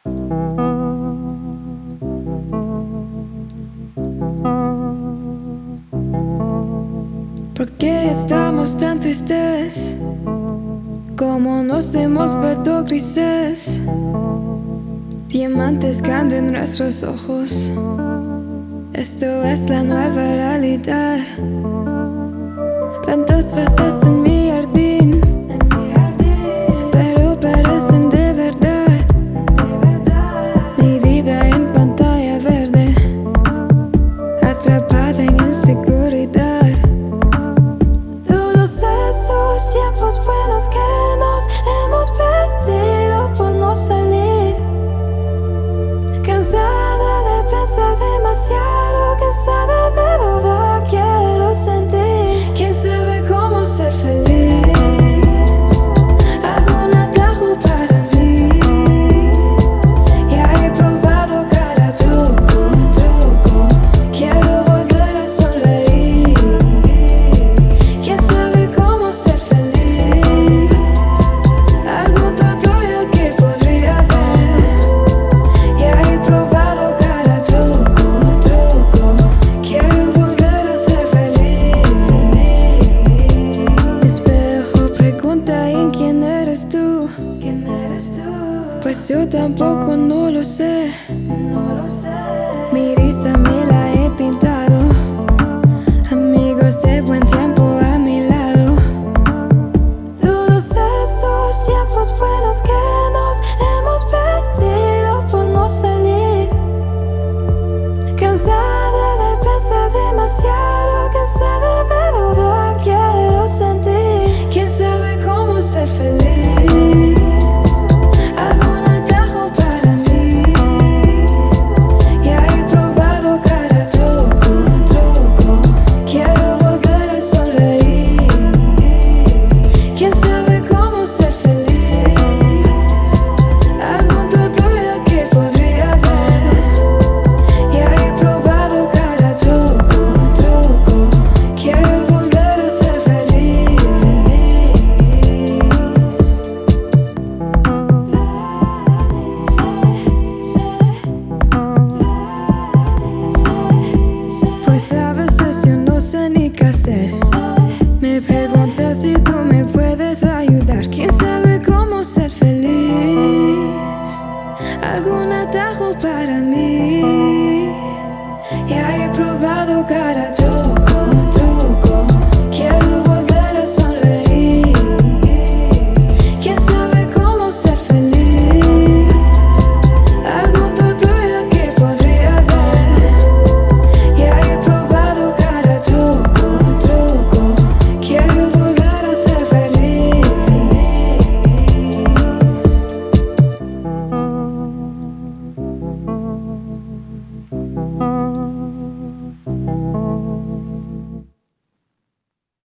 ¿Por qué estamos tan tristes? ¿Cómo nos hemos vuelto grises? Diamantes caen en nuestros ojos. Esto es la nueva realidad. Plantas veces en mi jardín, pero parecen de verdad. Mi vida en pantalla verde, atrapada en inseguridad. Todos esos tiempos buenos que nos hemos perdido por no salir. Cansada de pensar demasiado, cansada de dudar, quiero sentir. ¿Quién sabe cómo ser feliz? Algún atajo para mí. Ya he probado cada truco. Quiero volver a sonreír. ¿Quién sabe cómo ser feliz? Algún tutorial que podría ver. Ya he probado cada truco. Quiero volver a ser feliz. Espejo pregunta en quién eres tú. Pues yo tampoco no lo sé. Mi risa me la he pintado. Amigos de buen tiempo a mi lado. Todos esos tiempos buenos que nos hemos perdido por no salir. Cansada de pensar demasiado, cansada de dudar, quiero sentir. ¿Quién sabe cómo ser feliz? Algún atajo para mí. Ya he probado cada truco. Quiero volver a sonreír. ¿Quién sabe cómo ser feliz? Algún tutorial que podría ver. Ya he probado cada truco. Quiero volver a ser feliz. Pues a veces yo no sé ni qué hacer. Me preguntas si tú me puedes ayudar. ¿Quién sabe cómo ser feliz? Algún atajo para mí.